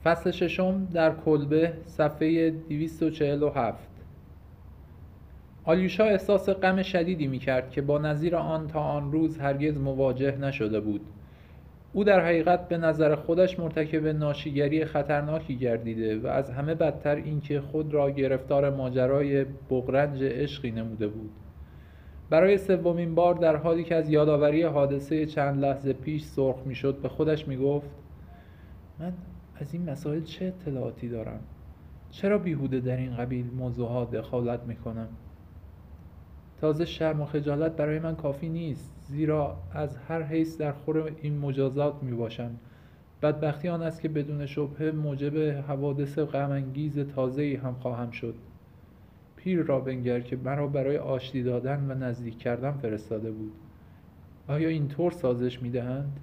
فصل ششم در کلبه صفحه 247. آلیوشا احساس غم شدیدی می‌کرد که با نظیر آن تا آن روز هرگز مواجه نشده بود. او در حقیقت به نظر خودش مرتکب ناشیگری خطرناکی گردیده و از همه بدتر اینکه خود را گرفتار ماجرای بغرنج عشقی نموده بود. برای سومین بار در حالی که از یادآوری حادثه چند لحظه پیش سرخ می‌شد به خودش می‌گفت: من از این مسائل چه اطلاعاتی دارم؟ چرا بیهوده در این قبیل موضوعات دخالت می‌کنم؟ تازه شرم و خجالت برای من کافی نیست، زیرا از هر حیث در خور این مجازات میباشم. بدبختی آن است که بدون شبهه موجب حوادث غم‌انگیز تازه‌ای هم خواهم شد. پیر را بنگر که مرا برای آشتی دادن و نزدیک کردن فرستاده بود. آیا اینطور سازش میدهند؟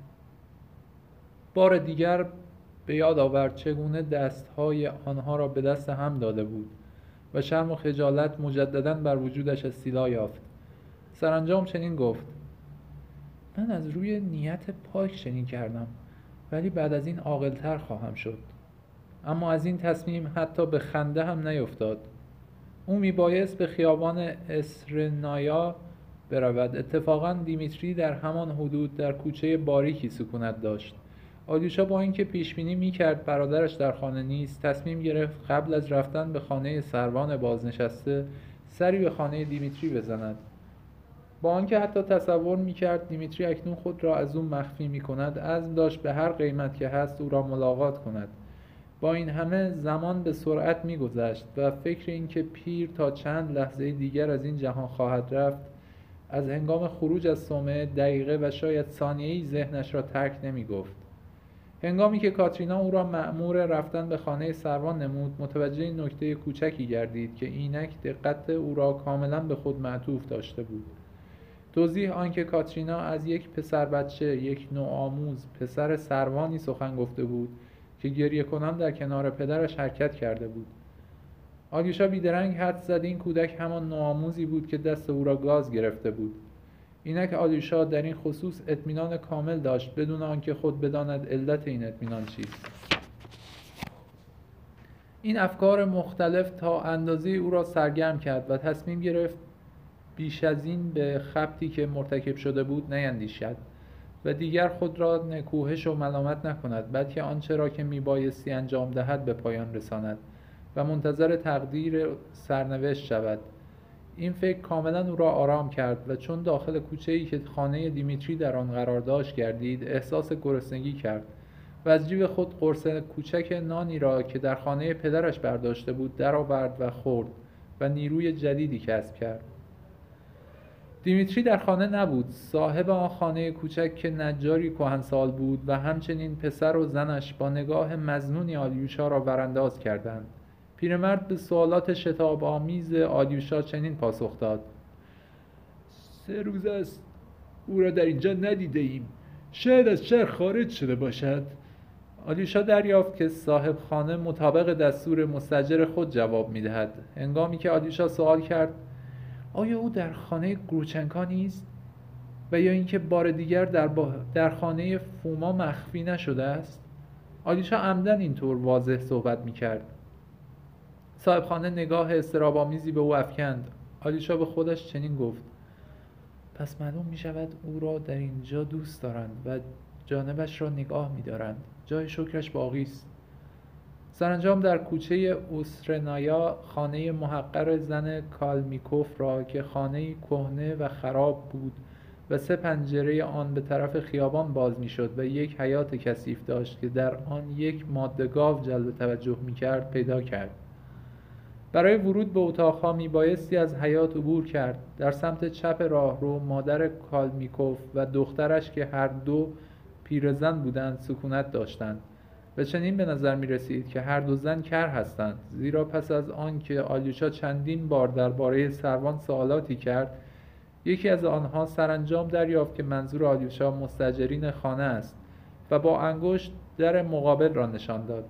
بار دیگر به یاد آورد چگونه دستهای آنها را به دست هم داده بود و شرم و خجالت مجدداً بر وجودش استیلا یافت. سرانجام چنین گفت: من از روی نیت پاک چنین کردم، ولی بعد از این عاقل‌تر خواهم شد. اما از این تصمیم حتی به خنده هم نیفتاد. او میبایست به خیابان اسرنایا برود. اتفاقاً دیمیتری در همان حدود در کوچه باریکی سکونت داشت. آلیوشا با اینکه پیشبینی میکرد برادرش در خانه نیست، تصمیم گرفت قبل از رفتن به خانه سروان بازنشسته سری به خانه دیمیتری بزند. با آنکه حتی تصور میکرد دیمیتری اکنون خود را از او مخفی میکند، عزم داشت به هر قیمت که هست او را ملاقات کند. با این همه زمان به سرعت میگذشت و فکر اینکه پیر تا چند لحظه دیگر از این جهان خواهد رفت از هنگام خروج از صومعه دقیقه و شاید ثانیه‌ای ذهنش را ترک نمیگفت. هنگامی که کاترینا او را مأمور رفتن به خانه سروان نمود، متوجه نکته کوچکی گردید که اینک دقت او را کاملا به خود معطوف داشته بود. توضیح آنکه کاترینا از یک پسر بچه، یک نوآموز پسر سروانی سخن گفته بود که گریه کنان در کنار پدرش حرکت کرده بود. آلیوشا بیدرنگ حدس زد این کودک همان نوآموزی بود که دست او را گاز گرفته بود. اینک آلیوشا در این خصوص اطمینان کامل داشت بدون آنکه خود بداند علت این اطمینان چیست. این افکار مختلف تا اندازه او را سرگرم کرد و تصمیم گرفت بیش از این به خبطی که مرتکب شده بود نیندیشد و دیگر خود را نکوهش و ملامت نکند، بلکه آنچه را که میبایستی انجام دهد به پایان رساند و منتظر تقدیر سرنوشت شود. این فکر کاملا او را آرام کرد و چون داخل کوچه‌ای که خانه دیمیتری در آن قرار داشت گردید، احساس گرسنگی کرد و از جیب خود قرص کوچک نانی را که در خانه پدرش برداشته بود درآورد و خورد و نیروی جدیدی کسب کرد. دیمیتری در خانه نبود. صاحب آن خانه کوچک که نجاری کهنسال بود و همچنین پسر و زنش با نگاه مظنونی آلیوشا را ورانداز کردند. پیرمرد به سوالات شتاب آمیز آلیوشا چنین پاسخ داد: 3 روز است او را در اینجا ندیده ایم. شاید از شهر خارج شده باشد. آلیوشا دریافت که صاحب خانه مطابق دستور مستاجر خود جواب می‌دهد. هنگامی که آلیوشا سوال کرد: آیا او در خانه گروچنکا نیست؟ و یا اینکه بار دیگر در خانه فوما مخفی نشده است؟ آلیوشا عمدن اینطور واضح صحبت می‌کرد. صاحب خانه نگاه اضطراب‌آمیزی به او افکند. آلیوشا به خودش چنین گفت: پس معلوم می‌شود او را در اینجا دوست دارند و جانبش را نگاه می‌دارند. جای شکرش باقی است. سرانجام در کوچه اوسرنایا خانه محقر زن کالمیکوف را که خانه‌ای کهنه و خراب بود و 3 پنجره آن به طرف خیابان باز می‌شد و یک حیاط کثیف داشت که در آن یک ماده گاو جلب توجه می‌کرد پیدا کرد. برای ورود به اتاقها میبایستی از حیاط عبور کرد. در سمت چپ راهرو مادر کالمیکوف و دخترش که هر دو پیرزن بودند سکونت داشتند و چنین به نظر می رسید که هر دو زن کر هستند، زیرا پس از آن که آلیوشا چندین بار درباره سروان سوالاتی کرد، یکی از آنها سرانجام دریافت که منظور آلیوشا مستاجرین خانه است و با انگشت در مقابل را نشان داد.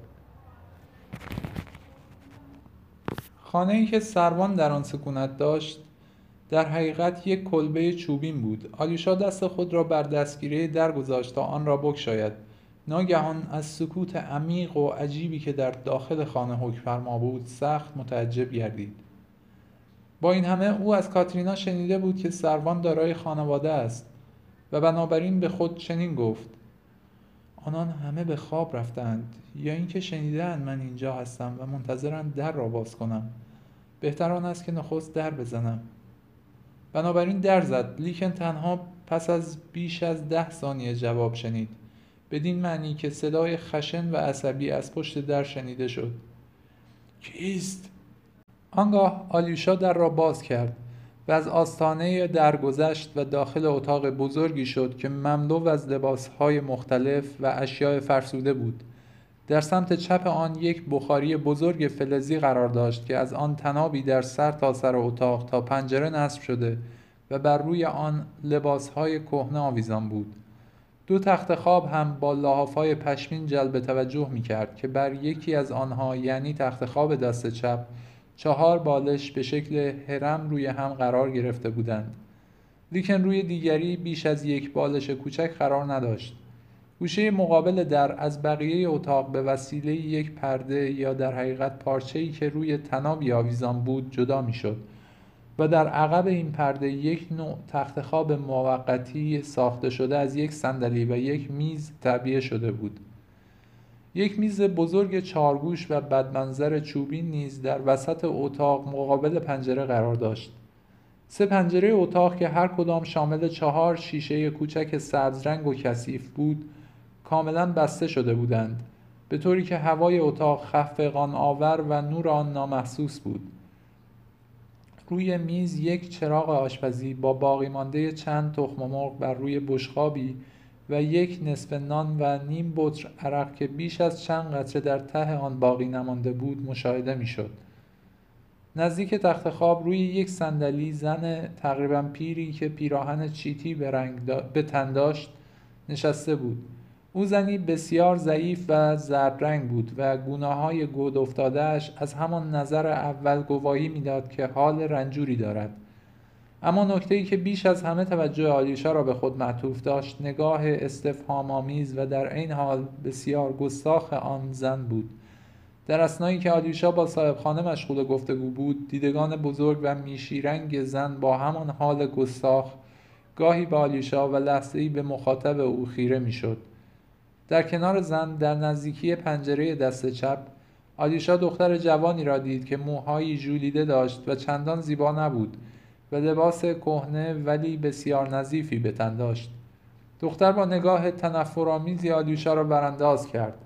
خانه‌ای که سروان در آن سکونت داشت در حقیقت یک کلبه چوبین بود. آلیوشا دست خود را بر دستگیره در گذاشت تا آن را بگشاید ناگهان از سکوت عمیق و عجیبی که در داخل خانه حکم فرما بود سخت متعجب گردید. با این همه او از کاترینا شنیده بود که سروان دارای خانواده است و بنابراین به خود چنین گفت: آنان همه به خواب رفتند یا اینکه شنیده‌اند من اینجا هستم و منتظرند در را باز کنم. بهتر آن است که نخست در بزنم. بنابراین در زد، لیکن تنها پس از بیش از 10 ثانیه جواب شنید، بدین معنی که صدای خشن و عصبی از پشت در شنیده شد. کیست؟ آنگاه آلیوشا در را باز کرد و از آستانه درگذشت و داخل اتاق بزرگی شد که مملو از لباسهای مختلف و اشیاء فرسوده بود. در سمت چپ آن یک بخاری بزرگ فلزی قرار داشت که از آن تنابی در سر تا سر اتاق تا پنجره نصب شده و بر روی آن لباسهای کهنه آویزان بود. 2 تخت خواب هم با لحاف‌های پشمین جلب توجه می‌کرد که بر یکی از آنها، یعنی تخت خواب دست چپ، 4 بالش به شکل هرم روی هم قرار گرفته بودند. لیکن روی دیگری بیش از 1 بالش کوچک قرار نداشت. گوشه مقابل در از بقیه اتاق به وسیله یک پرده یا در حقیقت پارچه‌ای که روی تنابی آویزان بود جدا می‌شد و در عقب این پرده یک نوع تخت خواب موقتی ساخته شده از یک صندلی و یک میز تعبیه شده بود. یک میز بزرگ 4 گوش و بدمنظر چوبی نیز در وسط اتاق مقابل پنجره قرار داشت. 3 پنجره اتاق که هر کدام شامل 4 شیشه کوچک سبز رنگ و کثیف بود، کاملا بسته شده بودند، به طوری که هوای اتاق خفقان آور و نور آن نامحسوس بود. روی میز یک چراغ آشپزی با باقی مانده چند تخم مرغ بر روی بشقابی و یک نصف نان و نیم بطر عرق که بیش از چند قطره در ته آن باقی نمانده بود مشاهده می‌شد. نزدیک تخت خواب روی یک صندلی زن تقریباً پیری که پیراهن چیتی به تن داشت نشسته بود. او زنی بسیار ضعیف و زرد رنگ بود و گونه‌های گود افتاده‌اش از همان نظر اول گواهی می‌داد که حال رنجوری دارد. اما نکته‌ای که بیش از همه توجه آلیوشا را به خود معطوف داشت، نگاه استفهام‌آمیز و در عین حال بسیار گستاخ آن زن بود. در اثنایی که آلیوشا با صاحبخانه مشغول گفتگو بود، دیدگان بزرگ و میشیرنگ زن با همان حال گستاخ گاهی به آلیوشا و لحظه‌ای به مخاطب او خیره می‌شد. در کنار زن، در نزدیکی پنجره دست چپ، آلیوشا دختر جوانی را دید که موهایی ژولیده داشت و چندان زیبا نبود و لباس کهنه ولی بسیار نظیفی به تن داشت. دختر با نگاه تنفرآمیزی آلیوشا را برانداز کرد.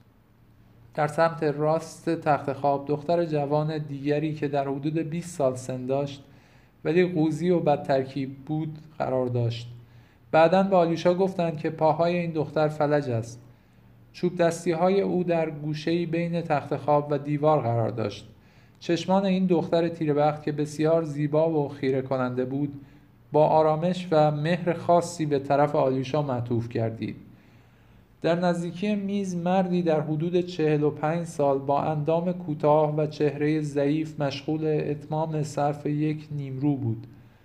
در سمت راست تخت خواب دختر جوان دیگری که در حدود 20 سال سن داشت ولی قوزی و بدترکیب بود قرار داشت. بعداً به آلیوشا گفتند که پاهای این دختر فلج است. چوب دستی‌های او در گوشه‌ای بین تخت خواب و دیوار قرار داشت. چشمان این دختر تیره‌بخت که بسیار زیبا و خیره کننده بود، با آرامش و مهر خاصی به طرف آلیوشا معطوف گردید. در نزدیکی میز مردی در حدود 45 سال با اندام کوتاه و چهره ضعیف مشغول اتمام صرف یک نیمرو بود.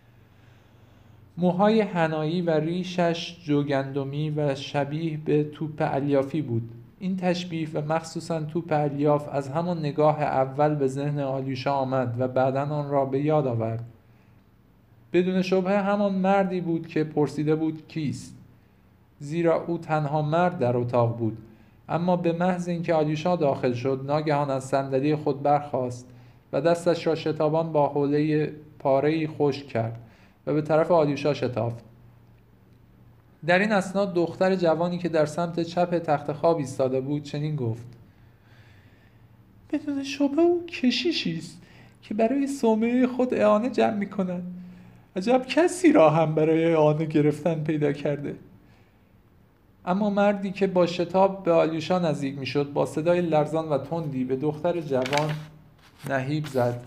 موهای حنایی و ریشش جوگندمی و شبیه به توپ الیافی بود. این تشبیه و مخصوصاً توپ الیاف از همان نگاه اول به ذهن آلیوشا آمد و بعداً آن را به یاد آورد. بدون شبهه همان مردی بود که پرسیده بود کیست، زیرا او تنها مرد در اتاق بود. اما به محض اینکه آلیوشا داخل شد، ناگهان از صندلی خود برخاست و دستش را شتابان با حوله پاره‌ای خشک کرد و به طرف آلیوشا شتافت. در این اثنا دختر جوانی که در سمت چپ تخت خواب ایستاده بود چنین گفت: بدون شبهه او کشیشی است که برای صومعه خود اعانه جمع می‌کند. عجب کسی را هم برای اعانه گرفتن پیدا کرده. اما مردی که با شتاب به آلیوشا نزدیک می‌شد با صدای لرزان و تندی به دختر جوان نهیب زد: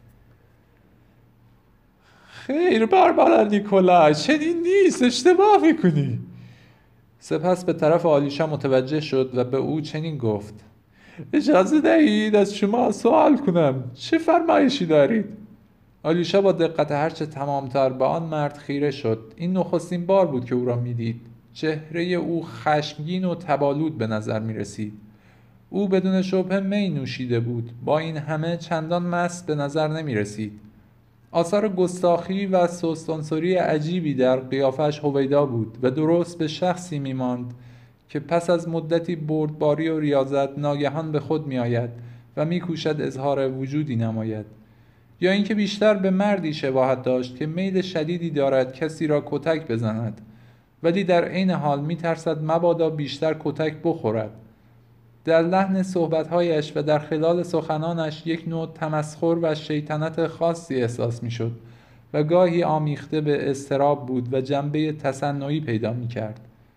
خیر باربارا نیکولای، چنین نیست، اشتباه میکنی. سپس به طرف آلیوشا متوجه شد و به او چنین گفت: اجازه دهید از شما سوال کنم، چه فرمایشی دارید؟ آلیوشا با دقت هرچه تمامتر به آن مرد خیره شد. این نخستین بار بود که او را میدید. چهره او خشمگین و تبالود به نظر می رسید. او بدون شبهه می نوشیده بود، با این همه چندان مست به نظر نمی رسید. آثار گستاخی و سوستانسوری عجیبی در قیافش هویدا بود و درست به شخصی می ماند که پس از مدتی بردباری و ریاضت ناگهان به خود می آید و می کوشد اظهار وجودی نماید، یا اینکه بیشتر به مردی شباهت داشت که میل شدیدی دارد کسی را کتک بزند، ولی در عین حال می ترسد مبادا بیشتر کتک بخورد. در لحن صحبت‌هایش و در خلال سخنانش یک نوع تمسخر و شیطنت خاصی احساس می‌شد و گاهی آمیخته به اضطراب بود و جنبه تصنعی پیدا می‌کرد.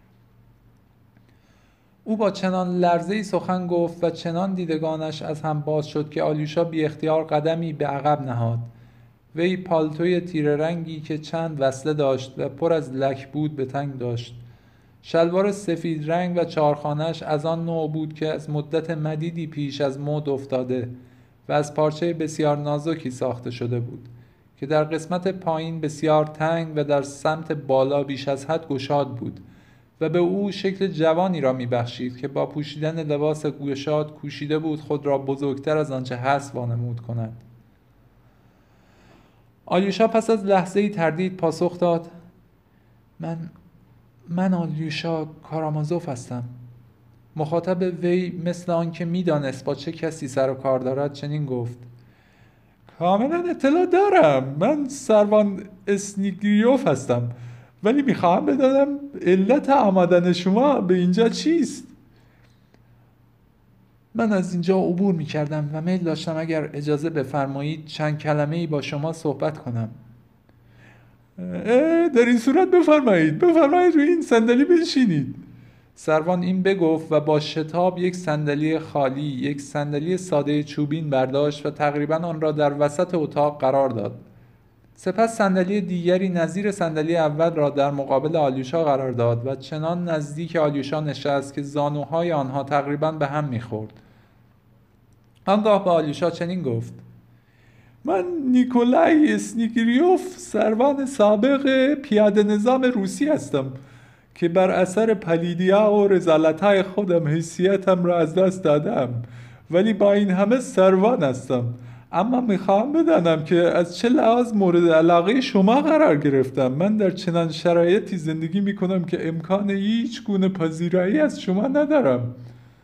او با چنان لرزه‌ای سخن گفت و چنان دیدگانش از هم باز شد که آلیوشا بی اختیار قدمی به عقب نهاد. وی پالتوی تیره رنگی که چند وصله داشت و پر از لک بود به تن داشت. شلوار سفید رنگ و چارخانه‌اش از آن نوع بود که از مدت مدیدی پیش از مد افتاده و از پارچه بسیار نازکی ساخته شده بود که در قسمت پایین بسیار تنگ و در سمت بالا بیش از حد گشاد بود و به او شکل جوانی را می‌بخشید که با پوشیدن لباس گشاد کوشیده بود خود را بزرگتر از آنچه هست وانمود کند. آلیوشا پس از لحظه‌ای تردید پاسخ داد: من آلیوشا کارامازوف هستم. مخاطب وی مثل آن که میدانست با چه کسی سر و کار دارد چنین گفت: کاملا اطلاع دارم. من سروان اسنیگریوف هستم، ولی میخواهم بدانم علت آمدن شما به اینجا چیست؟ من از اینجا عبور میکردم و میل داشتم اگر اجازه بفرمایید چند کلمه‌ای با شما صحبت کنم. در این صورت بفرمایید روی این صندلی بنشینید. سروان این بگفت و با شتاب یک صندلی خالی، یک صندلی ساده چوبین برداشت و تقریباً آن را در وسط اتاق قرار داد. سپس صندلی دیگری نظیر صندلی اول را در مقابل آلیوشا قرار داد و چنان نزدیک آلیوشا نشست که زانوهای آنها تقریباً به هم می‌خورد. آنگاه به آلیوشا چنین گفت: من نیکولای اسنیگریوف، سروان سابق پیاده نظام روسی هستم که بر اثر پلیدی‌ها و رذالت‌های خودم حیثیتم را از دست دادم، ولی با این همه سروان هستم. اما میخواهم بدانم که از چه لحاظ مورد علاقه شما قرار گرفتم. من در چنان شرایطی زندگی میکنم که امکان هیچ گونه پذیرایی از شما ندارم.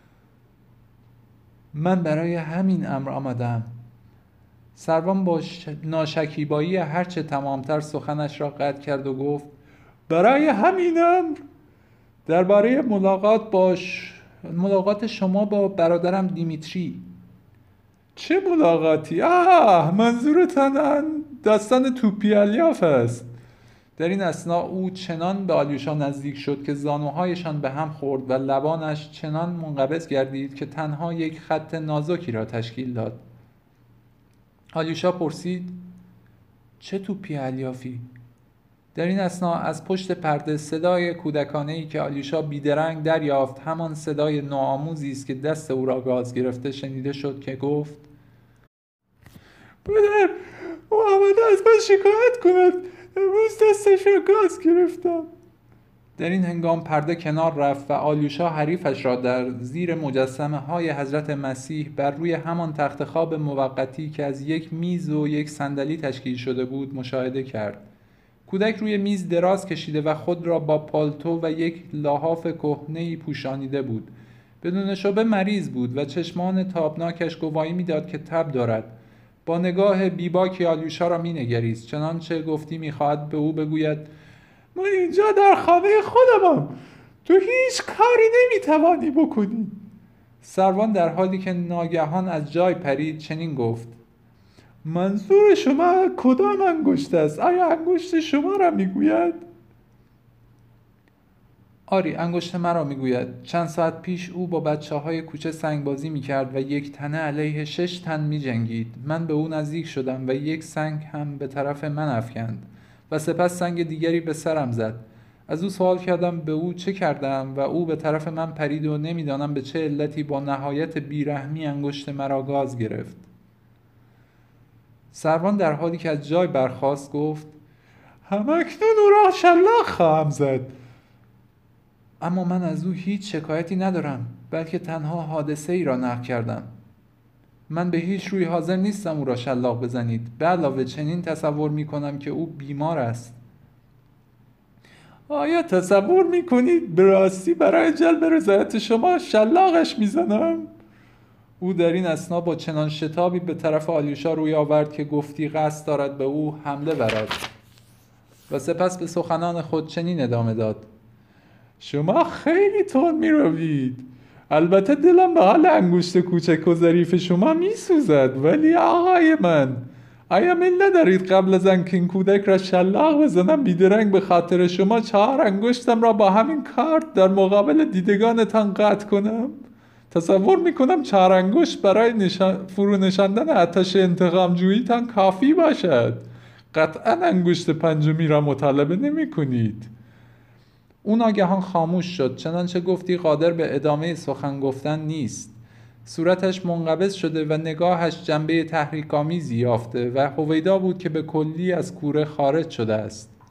من برای همین امر آمدم. سروان با ناشکیبایی هرچه تمامتر سخنش را قطع کرد و گفت: برای همین امر؟ درباره ملاقات شما با برادرم دیمیتری. چه ملاقاتی؟ منظورتان داستان توپیالیاف است. در این اثنا او چنان به آلیوشا نزدیک شد که زانوهایشان به هم خورد و لبانش چنان منقبض گردید که تنها یک خط نازکی را تشکیل داد. آلیوشا پرسید: چه توپی الیافی؟ در این اثنا از پشت پرده صدای کودکانه‌ای که آلیوشا بیدرنگ دریافت همان صدای نوآموزی است که دست او را گاز گرفته شنیده شد که گفت: پدر، او آمده از من شکایت کند. امروز دستش را گاز گرفتم. در این هنگام پرده کنار رفت و آلیوشا حریفش را در زیر مجسمه های حضرت مسیح بر روی همان تخت خواب موقتی که از یک میز و یک صندلی تشکیل شده بود مشاهده کرد. کودک روی میز دراز کشیده و خود را با پالتو و یک لحاف کهنه‌ای پوشانیده بود. بدون شبه مریض بود و چشمان تابناکش گواهی میداد که تب دارد. با نگاه بیباکی آلیوشا را مینگریست، چنانچه گفتی میخواهد به او بگوید: من اینجا در خانه خودمم، تو هیچ کاری نمیتوانی بکنی. سروان در حالی که ناگهان از جای پرید چنین گفت: منظور شما کدام انگشت است؟ آیا انگشت شما را میگوید؟ آری، انگشت مرا میگوید. چند ساعت پیش او با بچه‌های کوچه سنگبازی میکرد و یک تنه علیه 6 تن میجنگید. من به او نزدیک شدم و یک سنگ هم به طرف من افکند و سپس سنگ دیگری به سرم زد. از او سوال کردم به او چه کردم و او به طرف من پرید و نمیدانم به چه علتی با نهایت بیرحمی انگشت مرا گاز گرفت. سروان در حالی که از جای برخاست گفت: همکنون او را شلاق خواهم زد. اما من از او هیچ شکایتی ندارم، بلکه تنها حادثه ای را نقل کردم. من به هیچ روی حاضر نیستم او را شلاق بزنید. به علاوه چنین تصور می کنم که او بیمار است. آیا تصور می کنید به راستی برای جلب رضایت شما شلاقش می زنم؟ او در این اثنا با چنان شتابی به طرف آلیوشا روی آورد که گفتی قصد دارد به او حمله برد و سپس به سخنان خود چنین ادامه داد: شما خیلی تند می روید. البته دلم به حال انگشت کوچک و ظریف شما می سوزد، ولی آقای من، آیا میل ندارید قبل از آنکه این کودک را شلاق بزنم بیدرنگ به خاطر شما 4 انگشتم را با همین کارت در مقابل دیدگانتان قطع کنم؟ تصور میکنم 4 انگشت برای فرو نشاندن آتش انتقام جوییتان کافی باشد. قطعا انگشت پنجمی را مطالبه نمی کنید. او ناگهان خاموش شد، چنانچه گفتی قادر به ادامه سخن گفتن نیست. صورتش منقبض شده و نگاهش جنبه تحریک‌آمیزی یافته و هویدا بود که به کلی از کوره خارج شده است.